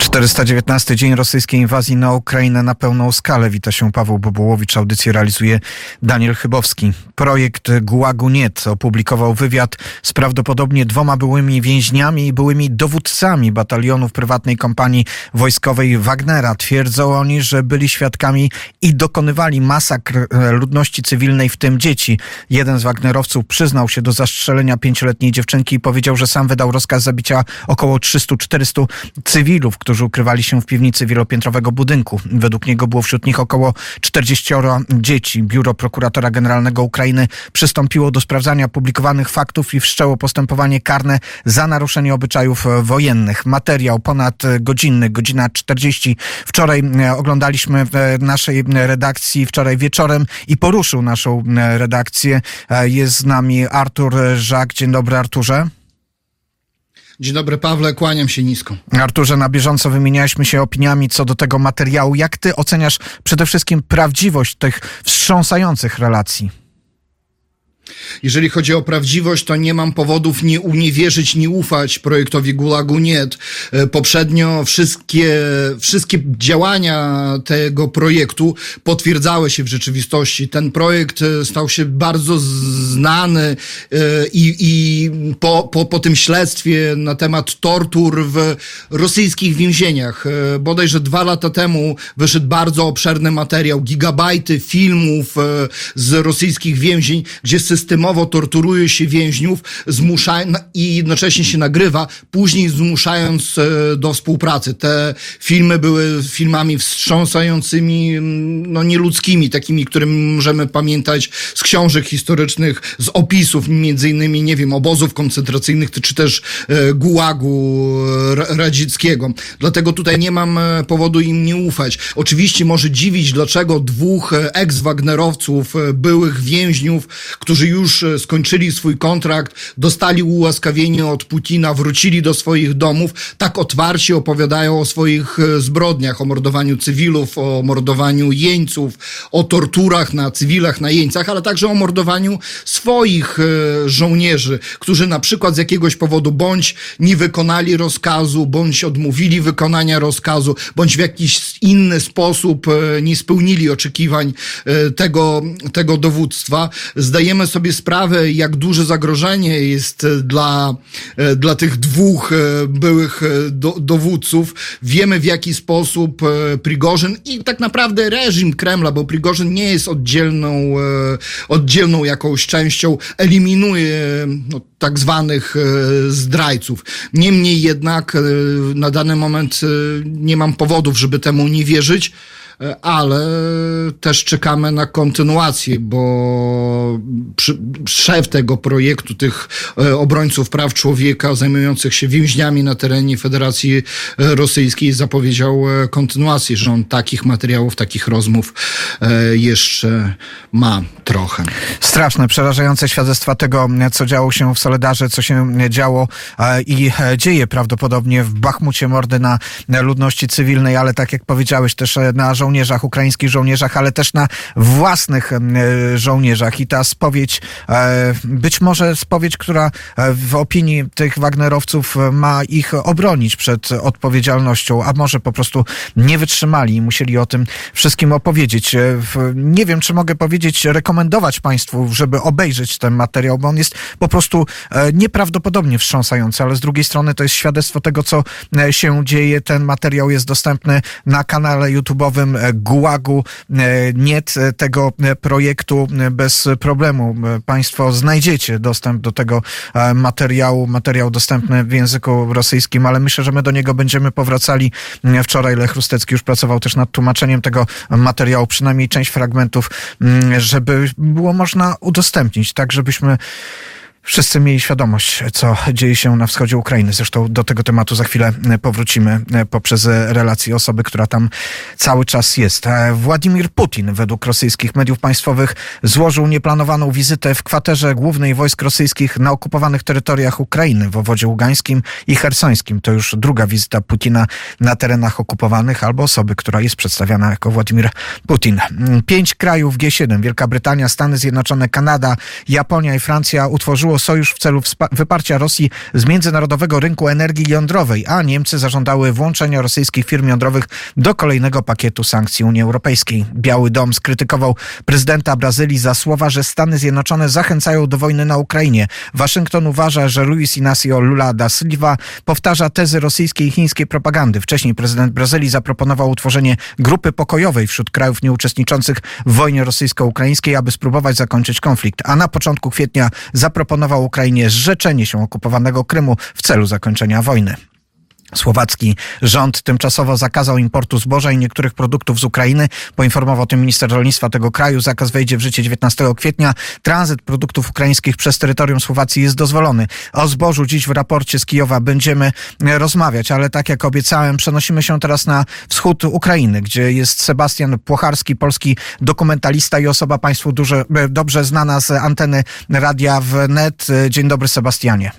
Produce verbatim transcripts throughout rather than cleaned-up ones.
czterysta dziewiętnasty dzień rosyjskiej inwazji na Ukrainę na pełną skalę. Wita się Paweł Bobołowicz. Audycję realizuje Daniel Chybowski. Projekt Gułagu Niet opublikował wywiad z prawdopodobnie dwoma byłymi więźniami i byłymi dowódcami batalionów prywatnej kompanii wojskowej Wagnera. Twierdzą oni, że byli świadkami i dokonywali masakr ludności cywilnej, w tym dzieci. Jeden z wagnerowców przyznał się do zastrzelenia pięcioletniej dziewczynki i powiedział, że sam wydał rozkaz zabicia około trzystu czterystu cywilów, którzy ukrywali się w piwnicy wielopiętrowego budynku. Według niego było wśród nich około czterdzieścioro dzieci. Biuro Prokuratora Generalnego Ukrainy przystąpiło do sprawdzania publikowanych faktów i wszczęło postępowanie karne za naruszenie obyczajów wojennych. Materiał ponadgodzinny, godzina czterdzieści. Wczoraj oglądaliśmy w naszej redakcji, wczoraj wieczorem i poruszył naszą redakcję. Jest z nami Artur Żak. Dzień dobry, Arturze. Dzień dobry, Pawle, kłaniam się nisko. Arturze, na bieżąco wymienialiśmy się opiniami co do tego materiału. Jak ty oceniasz przede wszystkim prawdziwość tych wstrząsających relacji? Jeżeli chodzi o prawdziwość, to nie mam powodów nie uniewierzyć, nie ufać projektowi Gułagu Niet. Poprzednio wszystkie, wszystkie działania tego projektu potwierdzały się w rzeczywistości. Ten projekt stał się bardzo znany i, i po, po, po tym śledztwie na temat tortur w rosyjskich więzieniach. Bodajże dwa lata temu wyszedł bardzo obszerny materiał, gigabajty filmów z rosyjskich więzień, gdzie systemowo torturuje się więźniów zmusza i jednocześnie się nagrywa, później zmuszając do współpracy. Te filmy były filmami wstrząsającymi, no nieludzkimi, takimi, które możemy pamiętać z książek historycznych, z opisów między innymi, nie wiem, obozów koncentracyjnych, czy też Gułagu radzieckiego. Dlatego tutaj nie mam powodu im nie ufać. Oczywiście może dziwić, dlaczego dwóch eks-wagnerowców, byłych więźniów, którzy już skończyli swój kontrakt, dostali ułaskawienie od Putina, wrócili do swoich domów, tak otwarcie opowiadają o swoich zbrodniach, o mordowaniu cywilów, o mordowaniu jeńców, o torturach na cywilach, na jeńcach, ale także o mordowaniu swoich żołnierzy, którzy na przykład z jakiegoś powodu bądź nie wykonali rozkazu, bądź odmówili wykonania rozkazu, bądź w jakiś inny sposób nie spełnili oczekiwań tego, tego dowództwa. Zdajemy sobie sprawę, jak duże zagrożenie jest dla, dla tych dwóch byłych do, dowódców. Wiemy, w jaki sposób Prigorzyn i tak naprawdę reżim Kremla, bo Prigorzyn nie jest oddzielną, oddzielną jakąś częścią, eliminuje no, tak zwanych zdrajców. Niemniej jednak na dany moment nie mam powodów, żeby temu nie wierzyć, ale też czekamy na kontynuację, bo przy, szef tego projektu, tych obrońców praw człowieka zajmujących się więźniami na terenie Federacji Rosyjskiej zapowiedział kontynuację, że on takich materiałów, takich rozmów jeszcze ma trochę. Straszne, przerażające świadectwa tego, co działo się w Soledarze, co się działo i dzieje prawdopodobnie w Bachmucie, mordy na ludności cywilnej, ale tak jak powiedziałeś, też na żołnierzach, ukraińskich żołnierzach, ale też na własnych żołnierzach. I ta spowiedź, być może spowiedź, która w opinii tych wagnerowców ma ich obronić przed odpowiedzialnością, a może po prostu nie wytrzymali i musieli o tym wszystkim opowiedzieć. Nie wiem, czy mogę powiedzieć, rekomendować Państwu, żeby obejrzeć ten materiał, bo on jest po prostu nieprawdopodobnie wstrząsający, ale z drugiej strony to jest świadectwo tego, co się dzieje. Ten materiał jest dostępny na kanale YouTube'owym Gułagu Niet, tego projektu bez problemu. Państwo znajdziecie dostęp do tego materiału, materiał dostępny w języku rosyjskim, ale myślę, że my do niego będziemy powracali. Wczoraj Lech Rustecki już pracował też nad tłumaczeniem tego materiału, przynajmniej część fragmentów, żeby było można udostępnić, tak żebyśmy wszyscy mieli świadomość, co dzieje się na wschodzie Ukrainy. Zresztą do tego tematu za chwilę powrócimy poprzez relację osoby, która tam cały czas jest. Władimir Putin, według rosyjskich mediów państwowych, złożył nieplanowaną wizytę w kwaterze głównej wojsk rosyjskich na okupowanych terytoriach Ukrainy w obwodzie ługańskim i chersońskim. To już druga wizyta Putina na terenach okupowanych albo osoby, która jest przedstawiana jako Władimir Putin. Pięć krajów G siedem, Wielka Brytania, Stany Zjednoczone, Kanada, Japonia i Francja utworzyły utworzyło sojusz w celu wyparcia Rosji z międzynarodowego rynku energii jądrowej, a Niemcy zażądały włączenia rosyjskich firm jądrowych do kolejnego pakietu sankcji Unii Europejskiej. Biały Dom skrytykował prezydenta Brazylii za słowa, że Stany Zjednoczone zachęcają do wojny na Ukrainie. Waszyngton uważa, że Luiz Inácio Lula da Silva powtarza tezy rosyjskiej i chińskiej propagandy. Wcześniej prezydent Brazylii zaproponował utworzenie grupy pokojowej wśród krajów nieuczestniczących w wojnie rosyjsko-ukraińskiej, aby spróbować zakończyć konflikt. A na początku kwietnia zaproponował Ukrainie zrzeczenie się okupowanego Krymu w celu zakończenia wojny. Słowacki rząd tymczasowo zakazał importu zboża i niektórych produktów z Ukrainy. Poinformował o tym minister rolnictwa tego kraju. Zakaz wejdzie w życie dziewiętnastego kwietnia. Tranzyt produktów ukraińskich przez terytorium Słowacji jest dozwolony. O zbożu dziś w raporcie z Kijowa będziemy rozmawiać, ale tak jak obiecałem, przenosimy się teraz na wschód Ukrainy, gdzie jest Sebastian Płocharski, polski dokumentalista i osoba państwu duże, dobrze znana z anteny Radia Wnet. Dzień dobry, Sebastianie.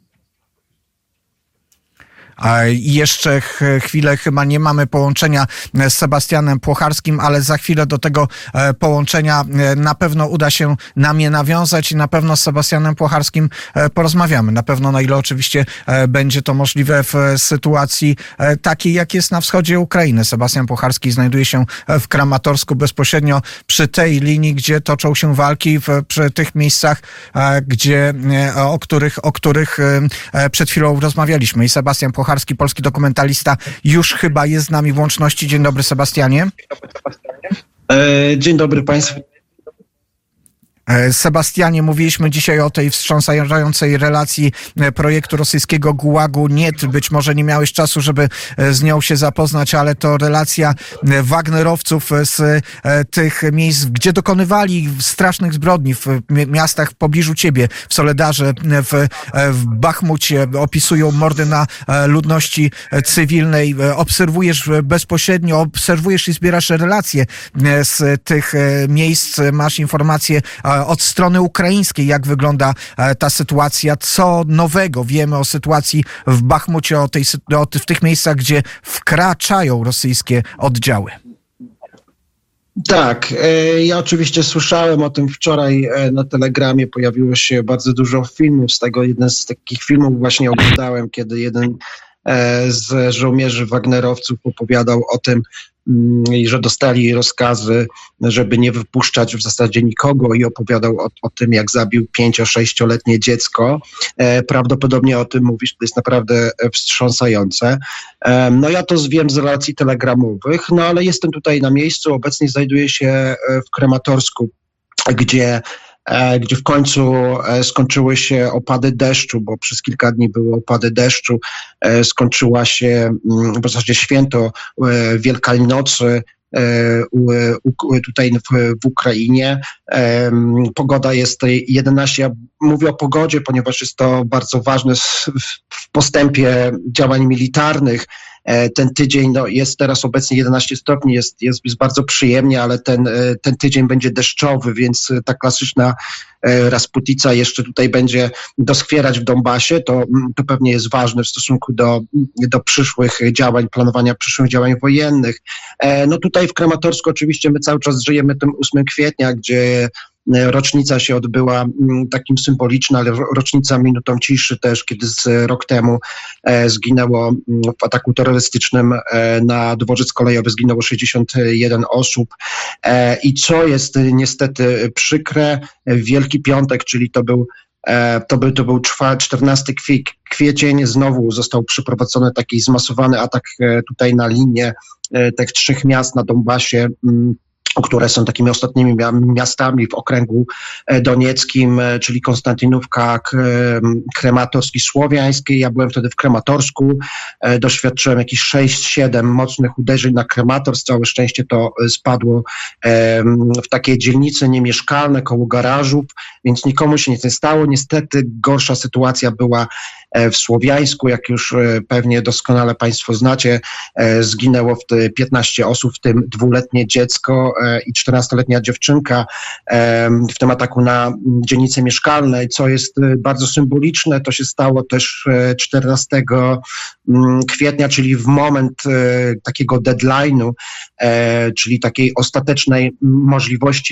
I jeszcze chwilę chyba nie mamy połączenia z Sebastianem Płocharskim, ale za chwilę do tego połączenia na pewno uda się nam je nawiązać i na pewno z Sebastianem Płocharskim porozmawiamy. Na pewno, na ile oczywiście będzie to możliwe w sytuacji takiej, jak jest na wschodzie Ukrainy. Sebastian Płocharski znajduje się w Kramatorsku, bezpośrednio przy tej linii, gdzie toczą się walki, w, przy tych miejscach, gdzie, o których, o których przed chwilą rozmawialiśmy. I Sebastian Płocharski, polski dokumentalista, już chyba jest z nami w łączności. Dzień dobry, Sebastianie. Dzień dobry Państwu. Sebastianie, mówiliśmy dzisiaj o tej wstrząsającej relacji projektu rosyjskiego Gułagu Niet. Być może nie miałeś czasu, żeby z nią się zapoznać, ale to relacja Wagnerowców z tych miejsc, gdzie dokonywali strasznych zbrodni w miastach w pobliżu ciebie, w Soledarze, w, w Bachmucie, opisują mordy na ludności cywilnej. Obserwujesz bezpośrednio, obserwujesz i zbierasz relacje z tych miejsc, masz informacje od strony ukraińskiej, jak wygląda ta sytuacja, co nowego wiemy o sytuacji w Bachmucie, o tej, o, w tych miejscach, gdzie wkraczają rosyjskie oddziały. Tak, ja oczywiście słyszałem o tym wczoraj na Telegramie, pojawiło się bardzo dużo filmów, z tego jeden z takich filmów właśnie oglądałem, kiedy jeden z żołnierzy wagnerowców opowiadał o tym, że dostali rozkazy, żeby nie wypuszczać w zasadzie nikogo i opowiadał o, o tym, jak zabił pięcio-sześcioletnie dziecko. E, prawdopodobnie o tym mówisz, to jest naprawdę wstrząsające. E, no ja to wiem z relacji telegramowych, no ale jestem tutaj na miejscu, obecnie znajduję się w Kramatorsku, gdzie gdzie w końcu skończyły się opady deszczu, bo przez kilka dni były opady deszczu, skończyła się w zasadzie święto Wielkanocy tutaj w, w Ukrainie. Pogoda jest jedenaście, ja mówię o pogodzie, ponieważ jest to bardzo ważne w postępie działań militarnych. Ten tydzień no, jest teraz obecnie jedenaście stopni, jest, jest, jest bardzo przyjemnie, ale ten, ten tydzień będzie deszczowy, więc ta klasyczna Rasputica jeszcze tutaj będzie doskwierać w Donbasie. To, to pewnie jest ważne w stosunku do, do przyszłych działań, planowania przyszłych działań wojennych. No tutaj w Kramatorsku oczywiście my cały czas żyjemy tym ósmego kwietnia, gdzie rocznica się odbyła takim symboliczna, ale rocznica minutą ciszy też, kiedy z rok temu e, zginęło w ataku terrorystycznym e, na dworzec kolejowy, zginęło sześćdziesiąt jeden osób. E, I co jest niestety przykre, Wielki Piątek, czyli to był e, to był, to był czternasty kwiecień, znowu został przeprowadzony taki zmasowany atak e, tutaj na linię e, tych trzech miast na Donbasie, m, które są takimi ostatnimi miastami w okręgu donieckim, czyli Konstantynówka, Krematorsk i Słowiański. Ja byłem wtedy w Krematorsku, doświadczyłem jakieś sześć siedem mocnych uderzeń na Krematorsk. Całe szczęście to spadło w takiej dzielnicy niemieszkalne koło garażów, więc nikomu się nic nie stało. Niestety gorsza sytuacja była w Słowiańsku, jak już pewnie doskonale Państwo znacie, zginęło w piętnaście osób, w tym dwuletnie dziecko i czternastoletnia dziewczynka w tym ataku na dzielnice mieszkalne. Co jest bardzo symboliczne, to się stało też czternastego kwietnia, czyli w moment takiego deadline'u, czyli takiej ostatecznej możliwości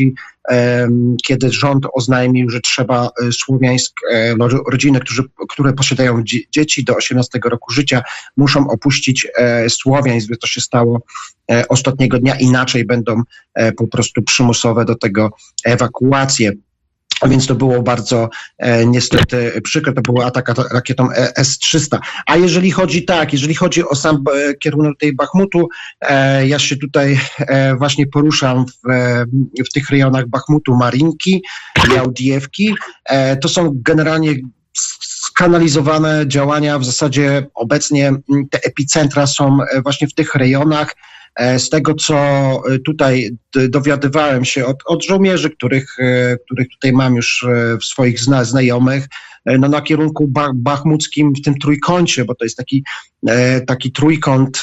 kiedy rząd oznajmił, że trzeba słowiańsk, rodziny, którzy, które posiadają dzieci do osiemnastego roku życia, muszą opuścić Słowiańsk, by to się stało ostatniego dnia, inaczej będą po prostu przymusowe do tego ewakuacje. Więc to było bardzo e, niestety przykre, to był atak rakietą S trzysta. A jeżeli chodzi tak, jeżeli chodzi o sam e, kierunek tej Bachmutu, e, ja się tutaj e, właśnie poruszam w, e, w tych rejonach Bachmutu, Marinki, Jałdiewki. E, to są generalnie skanalizowane działania, w zasadzie obecnie te epicentra są właśnie w tych rejonach. Z tego, co tutaj dowiadywałem się od, od żołnierzy, których, których tutaj mam już w swoich zna, znajomych, no na kierunku bach, bachmuckim w tym trójkącie, bo to jest taki, taki trójkąt,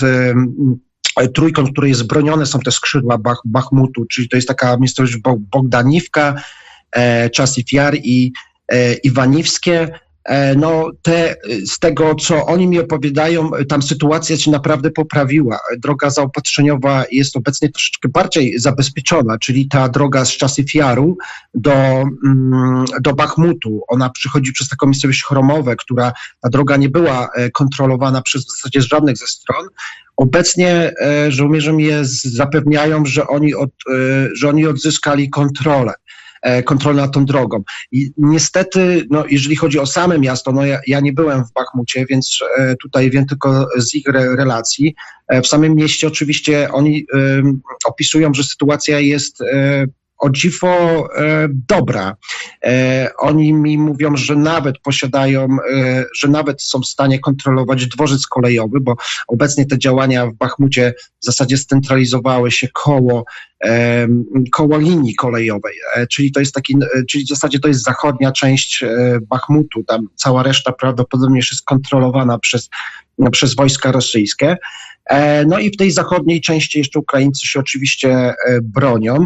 trójkąt, który jest broniony, są te skrzydła Bach, Bachmutu, czyli to jest taka miejscowość Bogdaniwka, Czasów Jar i Iwaniwskie. No te, z tego, co oni mi opowiadają, tam sytuacja się naprawdę poprawiła. Droga zaopatrzeniowa jest obecnie troszeczkę bardziej zabezpieczona, czyli ta droga z Czasów Jaru do, do Bachmutu. Ona przychodzi przez taką miejscowość Chromowe, która, ta droga nie była kontrolowana przez w zasadzie żadnych ze stron. Obecnie żołnierze mi zapewniają, że oni, od, że oni odzyskali kontrolę. kontrolę nad tą drogą. I niestety, no, jeżeli chodzi o same miasto, no ja, ja nie byłem w Bachmucie, więc e, tutaj wiem tylko z ich re, relacji. E, w samym mieście oczywiście oni e, opisują, że sytuacja jest e, o dziwo e, dobra. E, oni mi mówią, że nawet posiadają, e, że nawet są w stanie kontrolować dworzec kolejowy, bo obecnie te działania w Bachmucie w zasadzie scentralizowały się koło, e, koło linii kolejowej, e, czyli to jest taki, e, czyli w zasadzie to jest zachodnia część e, Bachmutu, tam cała reszta prawdopodobnie jest kontrolowana przez, no, przez wojska rosyjskie. No i w tej zachodniej części jeszcze Ukraińcy się oczywiście bronią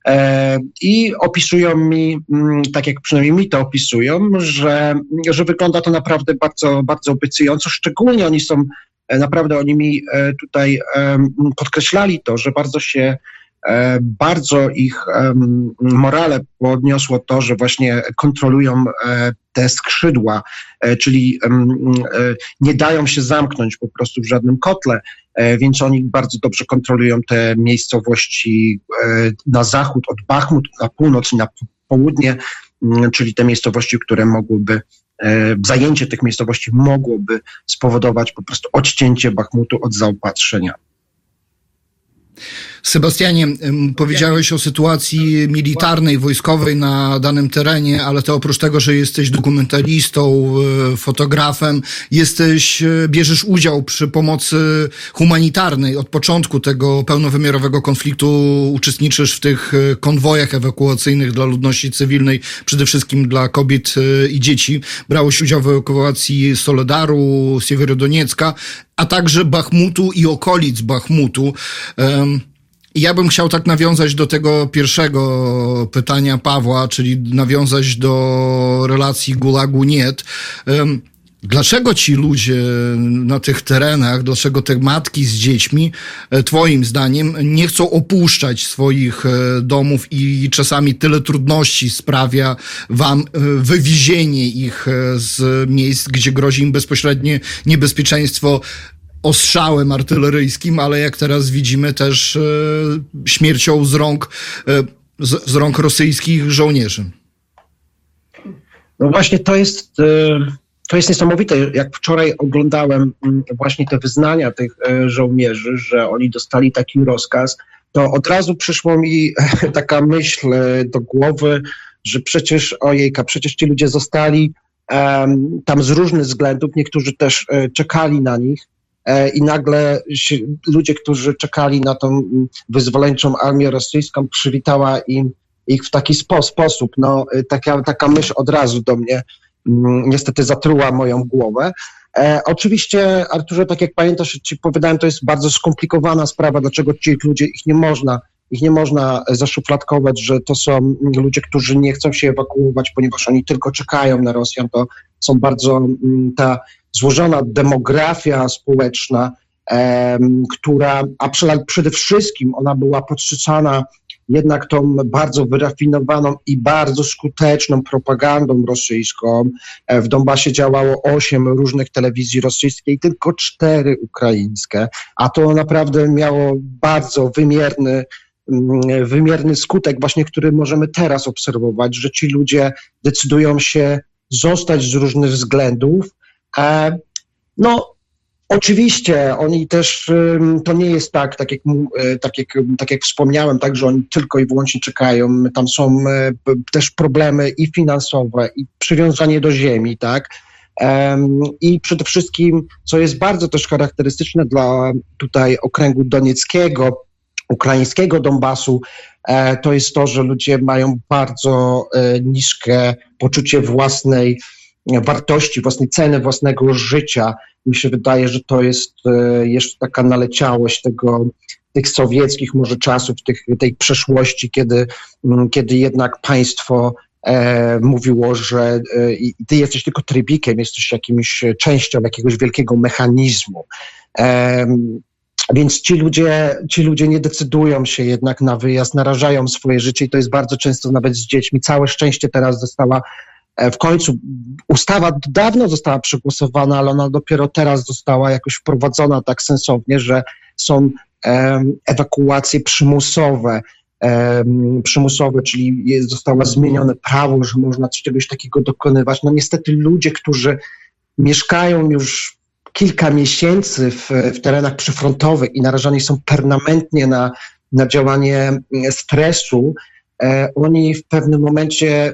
i opisują mi, tak jak przynajmniej mi to opisują, że, że wygląda to naprawdę bardzo, bardzo obiecująco. Szczególnie oni są, naprawdę oni mi tutaj podkreślali to, że bardzo się bardzo ich morale podniosło to, że właśnie kontrolują te skrzydła, czyli nie dają się zamknąć po prostu w żadnym kotle, więc oni bardzo dobrze kontrolują te miejscowości na zachód od Bachmut, na północ i na południe, czyli te miejscowości, które mogłyby, zajęcie tych miejscowości mogłoby spowodować po prostu odcięcie Bachmutu od zaopatrzenia. Sebastianie, powiedziałeś o sytuacji militarnej, wojskowej na danym terenie, ale to oprócz tego, że jesteś dokumentalistą, fotografem, jesteś, bierzesz udział przy pomocy humanitarnej. Od początku tego pełnowymiarowego konfliktu uczestniczysz w tych konwojach ewakuacyjnych dla ludności cywilnej, przede wszystkim dla kobiet i dzieci. Brałeś udział w ewakuacji Soledaru, Siewierodoniecka, a także Bachmutu i okolic Bachmutu. Ja bym chciał tak nawiązać do tego pierwszego pytania Pawła, czyli nawiązać do relacji Gulagu-niet. Dlaczego ci ludzie na tych terenach, dlaczego te matki z dziećmi, twoim zdaniem, nie chcą opuszczać swoich domów i czasami tyle trudności sprawia wam wywiezienie ich z miejsc, gdzie grozi im bezpośrednie niebezpieczeństwo ostrzałem artyleryjskim, ale jak teraz widzimy też e, śmiercią z rąk, e, z, z rąk rosyjskich żołnierzy. No właśnie to jest, e, to jest niesamowite. Jak wczoraj oglądałem właśnie te wyznania tych e, żołnierzy, że oni dostali taki rozkaz, to od razu przyszło mi e, taka myśl e, do głowy, że przecież ojejka, przecież ci ludzie zostali e, tam z różnych względów, niektórzy też e, czekali na nich, i nagle się, ludzie, którzy czekali na tą wyzwoleńczą armię rosyjską, przywitała im ich w taki spo, sposób. No, taka, taka myśl od razu do mnie niestety zatruła moją głowę. E, oczywiście, Arturze, tak jak pamiętasz, ci powiedziałem, to jest bardzo skomplikowana sprawa, dlaczego ci ludzie, ich nie można, ich nie można zaszufladkować, że to są ludzie, którzy nie chcą się ewakuować, ponieważ oni tylko czekają na Rosjan. To są bardzo ta złożona demografia społeczna, e, która, a przede wszystkim ona była podsycana jednak tą bardzo wyrafinowaną i bardzo skuteczną propagandą rosyjską. W Donbasie działało osiem różnych telewizji rosyjskich, tylko cztery ukraińskie, a to naprawdę miało bardzo wymierny, wymierny skutek właśnie, który możemy teraz obserwować, że ci ludzie decydują się zostać z różnych względów. No, oczywiście oni też, to nie jest tak, tak jak, tak jak, tak jak wspomniałem, tak, że oni tylko i wyłącznie czekają. Tam są też problemy i finansowe, i przywiązanie do ziemi, tak. I przede wszystkim, co jest bardzo też charakterystyczne dla tutaj okręgu donieckiego, ukraińskiego Donbasu, to jest to, że ludzie mają bardzo niskie poczucie własnej wartości, własnej ceny, własnego życia. Mi się wydaje, że to jest jeszcze taka naleciałość tego, tych sowieckich może czasów, tych, tej przeszłości, kiedy, kiedy jednak państwo e, mówiło, że e, ty jesteś tylko trybikiem, jesteś jakimś częścią jakiegoś wielkiego mechanizmu. E, Więc ci ludzie, ci ludzie nie decydują się jednak na wyjazd, narażają swoje życie i to jest bardzo często nawet z dziećmi. Całe szczęście teraz została w końcu, ustawa dawno została przegłosowana, ale ona dopiero teraz została jakoś wprowadzona tak sensownie, że są um, ewakuacje przymusowe, um, przymusowe, czyli jest, zostało zmienione prawo, że można czegoś takiego dokonywać. No niestety ludzie, którzy mieszkają już kilka miesięcy w, w terenach przyfrontowych i narażani są permanentnie na, na działanie stresu, e, oni w pewnym momencie e,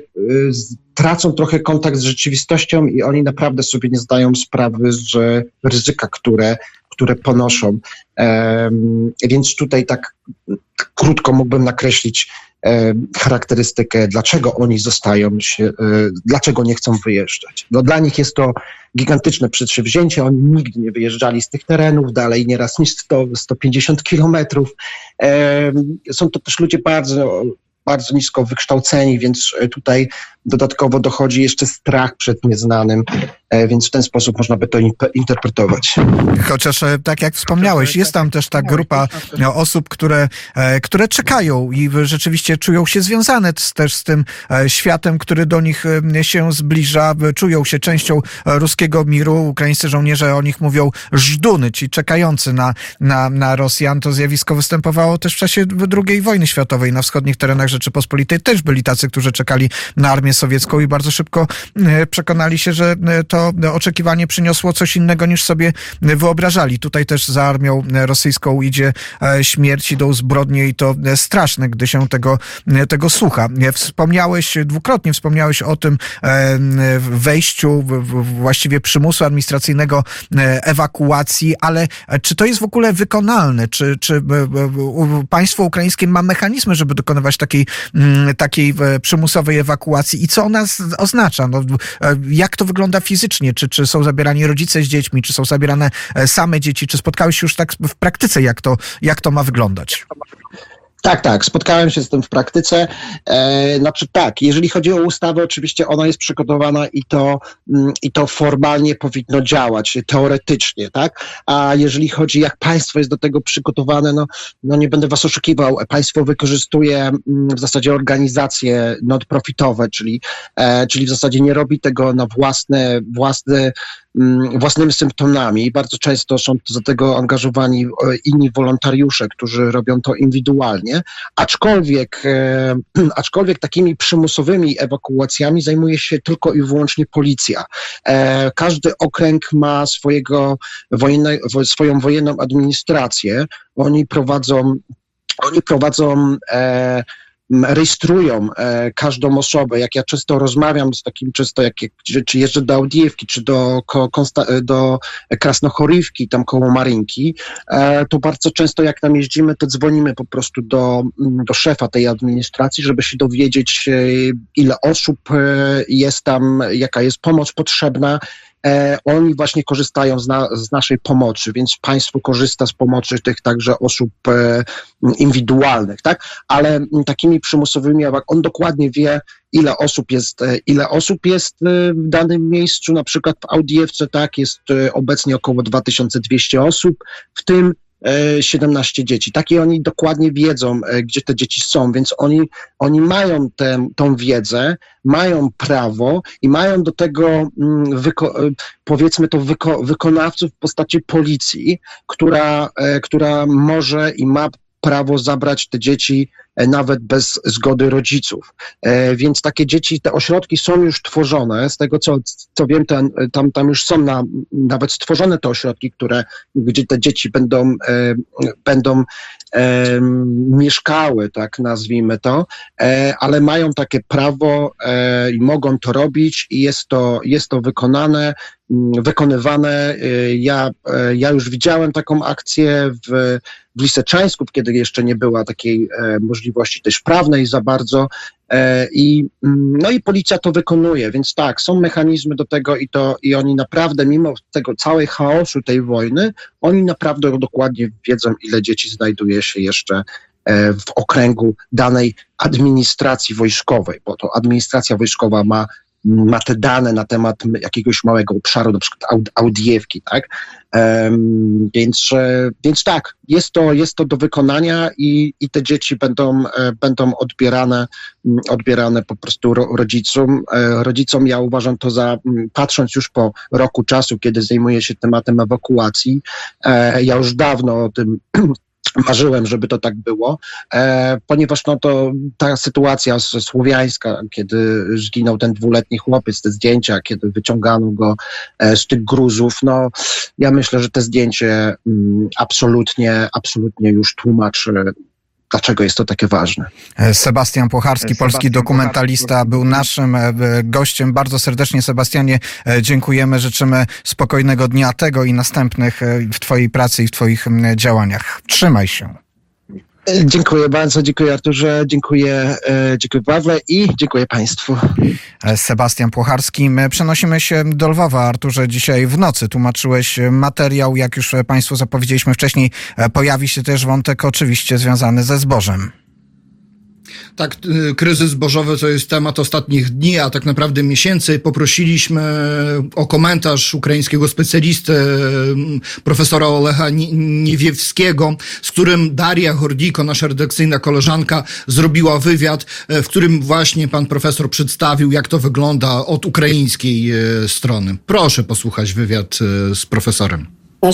tracą trochę kontakt z rzeczywistością i oni naprawdę sobie nie zdają sprawy z ryzyka, które, które ponoszą. E, więc tutaj tak krótko mógłbym nakreślić e, charakterystykę, dlaczego oni zostają się, e, dlaczego nie chcą wyjeżdżać. No, dla nich jest to gigantyczne przedsięwzięcie, oni nigdy nie wyjeżdżali z tych terenów dalej, nieraz niż sto do stu pięćdziesięciu kilometrów. E, są to też ludzie bardzo bardzo nisko wykształceni, więc tutaj dodatkowo dochodzi jeszcze strach przed nieznanym, więc w ten sposób można by to interpretować. Chociaż tak jak wspomniałeś, jest tam też ta grupa osób, które, które czekają i rzeczywiście czują się związane też z tym światem, który do nich się zbliża, czują się częścią ruskiego miru. Ukraińscy żołnierze o nich mówią żduny, ci czekający na, na, na Rosjan. To zjawisko występowało też w czasie drugiej wojny światowej na wschodnich terenach Rzeczypospolitej. Też byli tacy, którzy czekali na armię sowiecką i bardzo szybko przekonali się, że to oczekiwanie przyniosło coś innego niż sobie wyobrażali. Tutaj też za armią rosyjską idzie śmierć, idą zbrodnie i to straszne, gdy się tego, tego słucha. Wspomniałeś, dwukrotnie wspomniałeś o tym wejściu, właściwie przymusu administracyjnego, ewakuacji, ale czy to jest w ogóle wykonalne? Czy, czy państwo ukraińskie ma mechanizmy, żeby dokonywać takiej, takiej przymusowej ewakuacji i co ona oznacza? No, jak to wygląda fizycznie? Czy, czy są zabierani rodzice z dziećmi? Czy są zabierane same dzieci? Czy spotkałeś się już tak w praktyce, jak to, jak to ma wyglądać? Tak, tak, spotkałem się z tym w praktyce. E, znaczy tak, jeżeli chodzi o ustawę, oczywiście ona jest przygotowana i to, i to formalnie powinno działać, teoretycznie, tak? A jeżeli chodzi, jak państwo jest do tego przygotowane, no, no nie będę was oszukiwał, państwo wykorzystuje w zasadzie organizacje non-profitowe, czyli, e, czyli w zasadzie nie robi tego na własne, własne własnymi symptomami. Bardzo często są do tego angażowani inni wolontariusze, którzy robią to indywidualnie, aczkolwiek, e, aczkolwiek takimi przymusowymi ewakuacjami zajmuje się tylko i wyłącznie policja. E, każdy okręg ma swojego wojenne, swoją wojenną administrację. Oni prowadzą, oni prowadzą e, rejestrują e, każdą osobę. Jak ja często rozmawiam z takim, często jak, jak czy jeżdżę do Audiewki, czy do, Konsta- do Krasnochorywki, tam koło Marynki, e, to bardzo często jak tam jeździmy, to dzwonimy po prostu do, do szefa tej administracji, żeby się dowiedzieć, e, ile osób e, jest tam, jaka jest pomoc potrzebna. E, oni właśnie korzystają z, na, z naszej pomocy, więc państwo korzysta z pomocy tych także osób e, indywidualnych, tak? Ale m, takimi przymusowymi, on dokładnie wie, ile osób jest, e, ile osób jest e, w danym miejscu, na przykład w Audiewce, tak, jest e, obecnie około dwa tysiące dwieście osób, w tym siedemnaście dzieci. Tak i oni dokładnie wiedzą, gdzie te dzieci są, więc oni, oni mają tę, tą wiedzę, mają prawo i mają do tego, wyko- powiedzmy to, wyko- wykonawców w postaci policji, która, która może i ma prawo zabrać te dzieci nawet bez zgody rodziców. E, więc takie dzieci, te ośrodki są już tworzone. Z tego, co, co wiem, ten, tam, tam już są na, nawet stworzone te ośrodki, które, gdzie te dzieci będą, e, będą e, mieszkały, tak nazwijmy to, e, ale mają takie prawo i e, mogą to robić i jest to, jest to wykonane, wykonywane. Ja, ja już widziałem taką akcję w, w Liseczańsku, kiedy jeszcze nie była takiej e, możliwości też prawnej za bardzo e, i, no i policja to wykonuje, więc tak, są mechanizmy do tego i to i oni naprawdę mimo tego całej chaosu tej wojny, oni naprawdę dokładnie wiedzą, ile dzieci znajduje się jeszcze e, w okręgu danej administracji wojskowej, bo to administracja wojskowa ma ma te dane na temat jakiegoś małego obszaru, na przykład Audiewki, tak? Um, więc, więc tak, jest to, jest to do wykonania i, i te dzieci będą, będą odbierane, odbierane po prostu rodzicom. Rodzicom ja uważam to za, patrząc już po roku czasu, kiedy zajmuję się tematem ewakuacji, ja już dawno o tym marzyłem, żeby to tak było, e, ponieważ no to ta sytuacja słowiańska, kiedy zginął ten dwuletni chłopiec, te zdjęcia, kiedy wyciągano go e, z tych gruzów, no ja myślę, że te zdjęcie mm, absolutnie, absolutnie już tłumaczy, dlaczego jest to takie ważne. Sebastian Płocharski, Sebastian polski dokumentalista, Płocharski. Był naszym gościem. Bardzo serdecznie, Sebastianie, dziękujemy. Życzymy spokojnego dnia tego i następnych w twojej pracy i w twoich działaniach. Trzymaj się. Dziękuję bardzo, dziękuję Arturze, dziękuję, dziękuję Pawle i dziękuję Państwu. Sebastian Płocharski. My przenosimy się do Lwowa. Arturze, dzisiaj w nocy tłumaczyłeś materiał, jak już Państwu zapowiedzieliśmy wcześniej, pojawi się też wątek oczywiście związany ze zbożem. Tak, kryzys zbożowy to jest temat ostatnich dni, a tak naprawdę miesięcy. Poprosiliśmy o komentarz ukraińskiego specjalisty, profesora Olecha Niewiewskiego, z którym Daria Hordiko, nasza redakcyjna koleżanka, zrobiła wywiad, w którym właśnie pan profesor przedstawił, jak to wygląda od ukraińskiej strony. Proszę posłuchać wywiad z profesorem.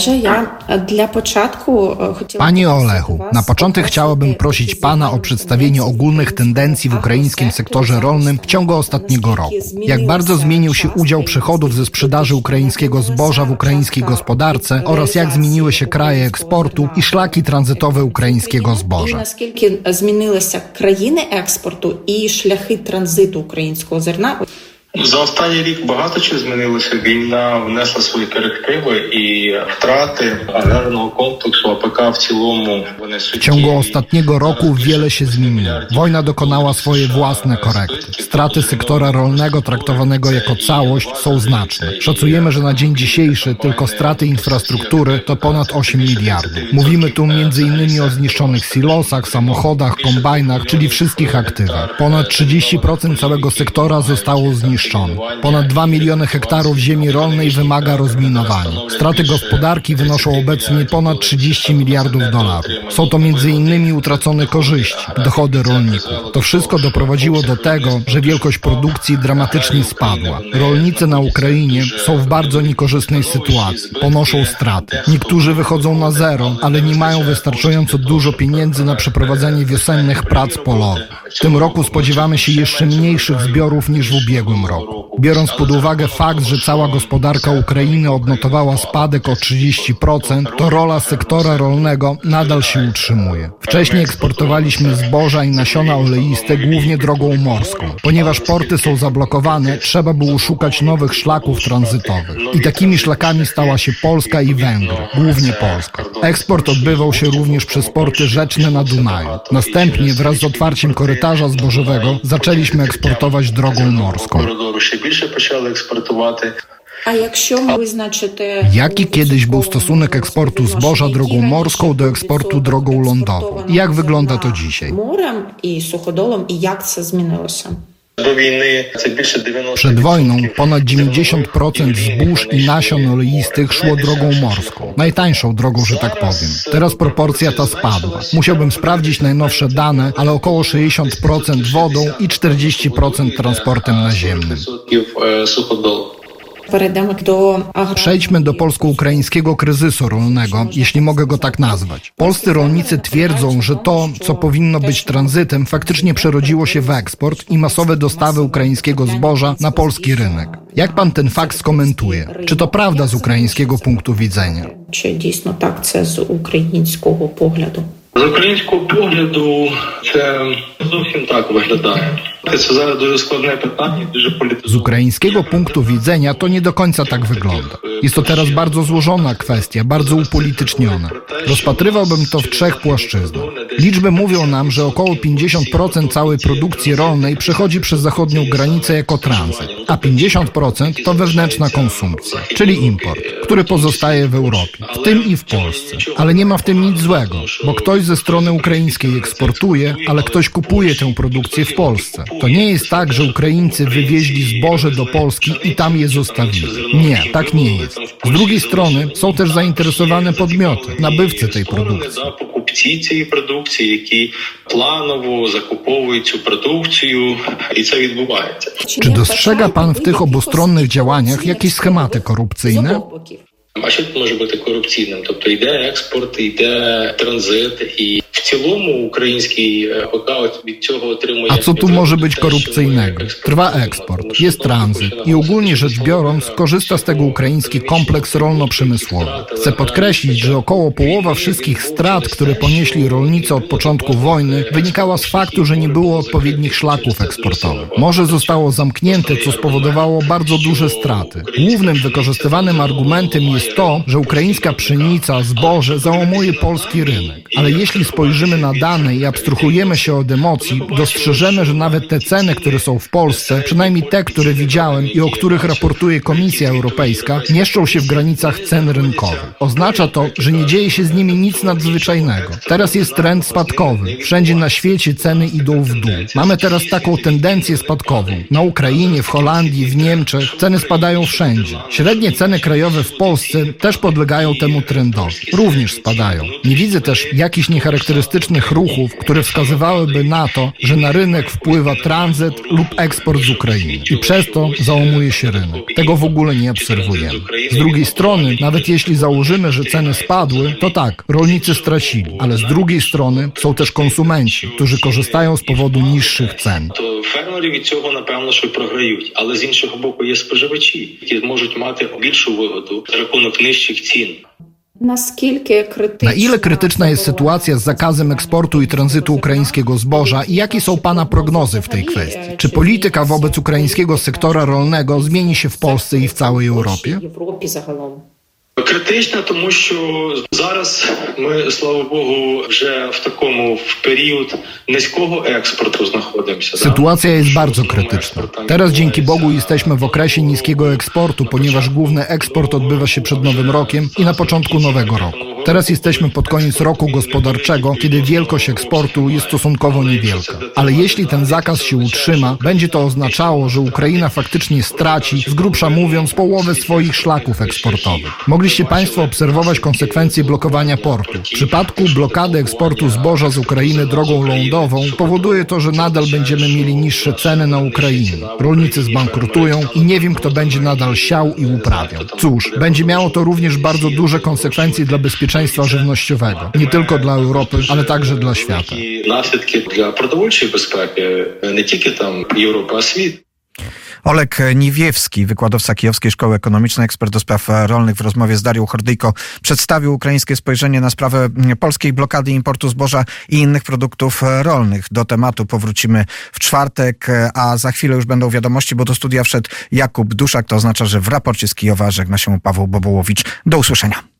Panie Olechu, na początek chciałabym prosić Pana o przedstawienie ogólnych tendencji w ukraińskim sektorze rolnym w ciągu ostatniego roku. Jak bardzo zmienił się udział przychodów ze sprzedaży ukraińskiego zboża w ukraińskiej gospodarce oraz jak zmieniły się kraje eksportu i szlaki tranzytowe ukraińskiego zboża. Наскільки змінилися країни експорту і шляхи транзиту українського зерна? За останній рік багато чого змінилося. Війна внесла свої корективи і втрати аграрного комплексу АПК в цілому вони суттєві. W ciągu ostatniego roku wiele się zmieniło. Wojna dokonała swoje własne korekty. Straty sektora rolnego traktowanego jako całość są znaczne. Szacujemy, że na dzień dzisiejszy tylko straty infrastruktury to ponad osiem miliardów. Mówimy tu między innymi o zniszczonych silosach, samochodach, kombajnach, czyli wszystkich aktywach. Ponad trzydzieści procent całego sektora zostało zniszczone. Ponad dwa miliony hektarów ziemi rolnej wymaga rozminowania. Straty gospodarki wynoszą obecnie ponad trzydzieści miliardów dolarów. Są to między innymi utracone korzyści, dochody rolników. To wszystko doprowadziło do tego, że wielkość produkcji dramatycznie spadła. Rolnicy na Ukrainie są w bardzo niekorzystnej sytuacji. Ponoszą straty. Niektórzy wychodzą na zero, ale nie mają wystarczająco dużo pieniędzy na przeprowadzenie wiosennych prac polowych. W tym roku spodziewamy się jeszcze mniejszych zbiorów niż w ubiegłym roku. Biorąc pod uwagę fakt, że cała gospodarka Ukrainy odnotowała spadek o trzydzieści procent, to rola sektora rolnego nadal się utrzymuje. Wcześniej eksportowaliśmy zboża i nasiona oleiste głównie drogą morską. Ponieważ porty są zablokowane, trzeba było szukać nowych szlaków tranzytowych. I takimi szlakami stała się Polska i Węgry, głównie Polska. Eksport odbywał się również przez porty rzeczne na Dunaju. Następnie wraz z otwarciem korytarza zbożowego zaczęliśmy eksportować drogą morską. Jaki kiedyś był stosunek eksportu zboża drogą morską do eksportu drogą lądową? I jak wygląda to dzisiaj? Морем і суходолом, і як це змінилося? Przed wojną ponad dziewięćdziesiąt procent zbóż i nasion oleistych szło drogą morską. Najtańszą drogą, że tak powiem. Teraz proporcja ta spadła. Musiałbym sprawdzić najnowsze dane, ale około sześćdziesiąt procent wodą i czterdzieści procent transportem naziemnym. Przejdźmy do polsko-ukraińskiego kryzysu rolnego, jeśli mogę go tak nazwać. Polscy rolnicy twierdzą, że to, co powinno być tranzytem, faktycznie przerodziło się w eksport i masowe dostawy ukraińskiego zboża na polski rynek. Jak pan ten fakt skomentuje? Czy to prawda z ukraińskiego punktu widzenia? Czy дійсно так це з українського погляду? З українського погляду це зовсім так виглядає. Це зараз дуже складне питання, дуже політизоване. Z ukraińskiego punktu widzenia to nie do końca tak wygląda. Jest to teraz bardzo złożona kwestia, bardzo upolityczniona. Rozpatrywałbym to w trzech płaszczyznach. Liczby mówią nam, że około pięćdziesiąt procent całej produkcji rolnej przechodzi przez zachodnią granicę jako tranzyt, a pięćdziesiąt procent to wewnętrzna konsumpcja, czyli import, który pozostaje w Europie, w tym i w Polsce. Ale nie ma w tym nic złego, bo ktoś ze strony ukraińskiej eksportuje, ale ktoś kupuje tę produkcję w Polsce. To nie jest tak, że Ukraińcy wywieźli zboże do Polski i tam je zostawili. Nie, tak nie jest. Z drugiej strony są też zainteresowane podmioty, nabywcy tej produkcji. Покупці цієї продукції, які планово закуповують цю продукцію, і це відбувається. Czy dostrzega pan w tych obustronnych działaniach jakieś schematy korupcyjne? А що тут може бути корупційним? Тобто йде експорт, йде транзит, і в цілому український АПК від цього отримує... A co tu może być korupcyjnego? Trwa eksport, jest tranzyt i ogólnie rzecz biorąc korzysta z tego ukraiński kompleks rolno-przemysłowy. Chcę podkreślić, że około połowa wszystkich strat, które ponieśli rolnicy od początku wojny, wynikała z faktu, że nie było odpowiednich szlaków eksportowych. Morze zostało zamknięte, co spowodowało bardzo duże straty. Głównym wykorzystywanym argumentem jest to, że ukraińska pszenica, zboże załamuje polski rynek. Ale jeśli spojrzymy na dane i abstrahujemy się od emocji, dostrzeżemy, że nawet te ceny, które są w Polsce, przynajmniej te, które widziałem i o których raportuje Komisja Europejska, mieszczą się w granicach cen rynkowych. Oznacza to, że nie dzieje się z nimi nic nadzwyczajnego. Teraz jest trend spadkowy. Wszędzie na świecie ceny idą w dół. Mamy teraz taką tendencję spadkową. Na Ukrainie, w Holandii, w Niemczech ceny spadają wszędzie. Średnie ceny krajowe w Polsce też podlegają temu trendowi. Również spadają. Nie widzę też jakichś niecharakterystycznych ruchów, które wskazywałyby na to, że na rynek wpływa tranzyt lub eksport z Ukrainy. I przez to załamuje się rynek. Tego w ogóle nie obserwujemy. Z drugiej strony, nawet jeśli założymy, że ceny spadły, to tak, rolnicy stracili. Ale z drugiej strony są też konsumenci, którzy korzystają z powodu niższych cen. То фермери від цього, напевно, що програють. Але з іншого боку є споживачі, які зможуть мати більшу вигоду за рахунок нижчих цін. Na ile krytyczna jest sytuacja z zakazem eksportu i tranzytu ukraińskiego zboża i jakie są pana prognozy w tej kwestii? Czy polityka wobec ukraińskiego sektora rolnego zmieni się w Polsce i w całej Europie? Критично, тому що зараз ми, слава Богу, вже в такому в період низького експорту знаходимося. Sytuacja jest bardzo krytyczna. Teraz dzięki Bogu jesteśmy w okresie niskiego eksportu, ponieważ główny eksport odbywa się przed Nowym Rokiem i na początku Nowego Roku. Teraz jesteśmy pod koniec roku gospodarczego, kiedy wielkość eksportu jest stosunkowo niewielka. Ale jeśli ten zakaz się utrzyma, będzie to oznaczało, że Ukraina faktycznie straci, z grubsza mówiąc, połowę swoich szlaków eksportowych. Mogliście Państwo obserwować konsekwencje blokowania portu. W przypadku blokady eksportu zboża z Ukrainy drogą lądową powoduje to, że nadal będziemy mieli niższe ceny na Ukrainie. Rolnicy zbankrutują i nie wiem, kto będzie nadal siał i uprawiał. Cóż, będzie miało to również bardzo duże konsekwencje dla bezpieczeństwa żywnościowego. Nie tylko dla Europy, ale także dla świata. Наслідки для продовольчої безпеки не тільки там Європи, а світ. Olek Niwiewski, wykładowca Kijowskiej Szkoły Ekonomicznej, ekspert do spraw rolnych, w rozmowie z Darią Hordyjko przedstawił ukraińskie spojrzenie na sprawę polskiej blokady importu zboża i innych produktów rolnych. Do tematu powrócimy w czwartek, a za chwilę już będą wiadomości, bo do studia wszedł Jakub Duszak. To oznacza, że w raporcie z Kijowa żegna się Paweł Bobołowicz. Do usłyszenia.